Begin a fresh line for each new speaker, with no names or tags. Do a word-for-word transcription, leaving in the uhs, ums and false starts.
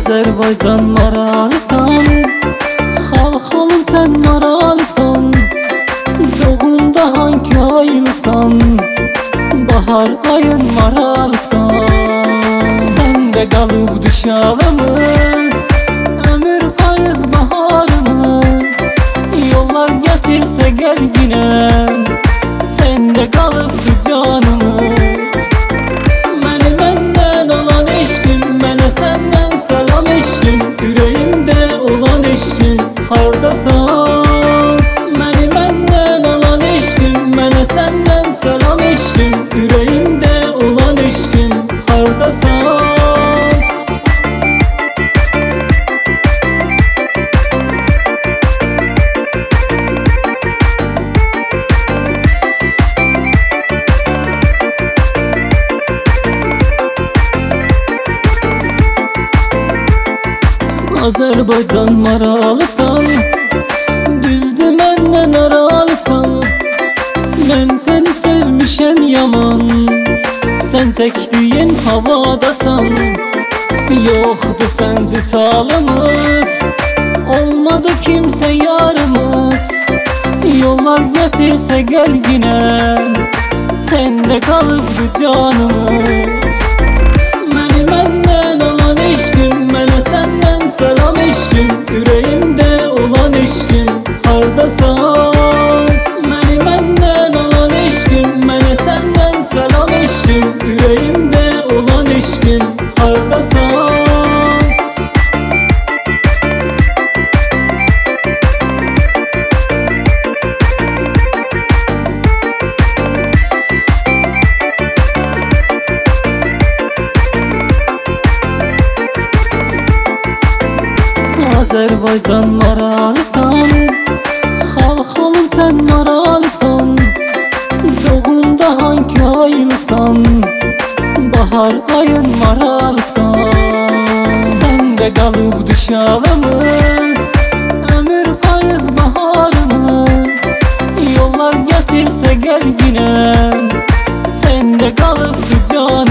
Azərbaycan maralısan, xalq olun sən maralısan. Doğumda hangi aylısan, bahar ayın maralısan. Səndə qalıbdı şalımız, ömür fayız baharımız. Yollar getirsə qəlbinəm, səndə qalıbdı canımız. Məni məndən olan eşqim, mənə səndən salam eşqim. Ürəyimdə olan eşqim, hardasan? Məni məndən olan eşqim, mənə səndən salam eşqim. Ürəyimdə olan eşqim, hardasan? Azərbaycan maralısan, düzdür məndən aralısan. Mən səni sevmişəm yaman, sən çəkdiyin havadasan. Yoxdur sənsiz halımız, olmadı kimsə yarımız. Yollar gətirsə qəlbinə, səndə qalıbdı canımız. Məni məndən olan eşqim, mənə səndən salam eşqim. Ürəyimdə olan eşqim, hardasan? Məni məndən olan eşqim, mənə səndən salam eşqim. Ürəyimdə olan eşqim, hardasan? Azərbaycan maralısan, xalq olun sən maralısan. Doğumda hangi aylısan, bahar ayın maralısan. Səndə qalıbdı şalımız, ömür fayız baharımız. Yollar gətirsə qəlbinəm, səndə qalıbdı canımız.